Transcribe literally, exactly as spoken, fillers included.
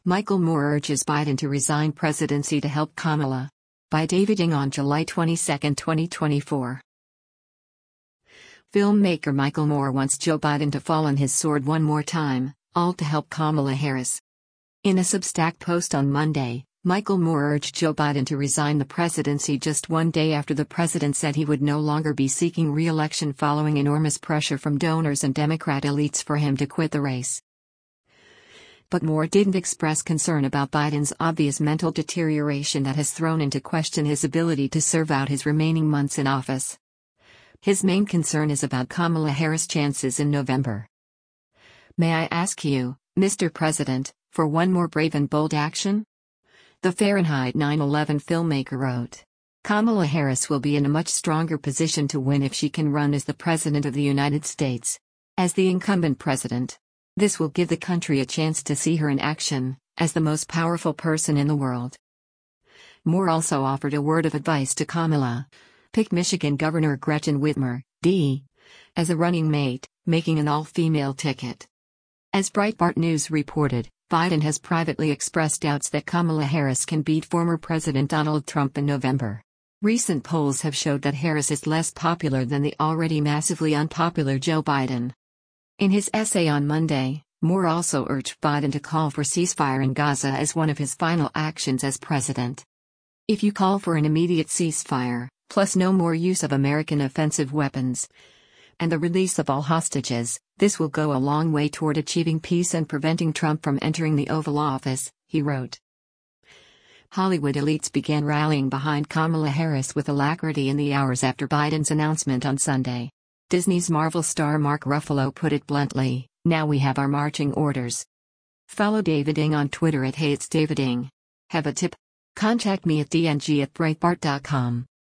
Michael Moore urges Biden to resign presidency to help Kamala. By David Ng on July twenty-second, twenty twenty-four. Filmmaker Michael Moore wants Joe Biden to fall on his sword one more time, all to help Kamala Harris. In a Substack post on Monday, Michael Moore urged Joe Biden to resign the presidency just one day after the president said he would no longer be seeking re-election following enormous pressure from donors and Democrat elites for him to quit the race. But Moore didn't express concern about Biden's obvious mental deterioration that has thrown into question his ability to serve out his remaining months in office. His main concern is about Kamala Harris' chances in November. "May I ask you, Mister President, for one more brave and bold action?" the Fahrenheit nine eleven filmmaker wrote. Kamala Harris will be in a much stronger position to win if she can run as the President of the United States. As the incumbent president, this will give the country a chance to see her in action, as the most powerful person in the world. Moore also offered a word of advice to Kamala. Pick Michigan Governor Gretchen Whitmer, D. as a running mate, making an all-female ticket. As Breitbart News reported, Biden has privately expressed doubts that Kamala Harris can beat former President Donald Trump in November. Recent polls have showed that Harris is less popular than the already massively unpopular Joe Biden. In his essay on Monday, Moore also urged Biden to call for ceasefire in Gaza as one of his final actions as president. "If you call for an immediate ceasefire, plus no more use of American offensive weapons, and the release of all hostages, this will go a long way toward achieving peace and preventing Trump from entering the Oval Office," he wrote. Hollywood elites began rallying behind Kamala Harris with alacrity in the hours after Biden's announcement on Sunday. Disney's Marvel star Mark Ruffalo put it bluntly, "Now we have our marching orders." Follow David Ng on Twitter at Hey It's David Ng. Have a tip? Contact me at d n g at breitbart dot com.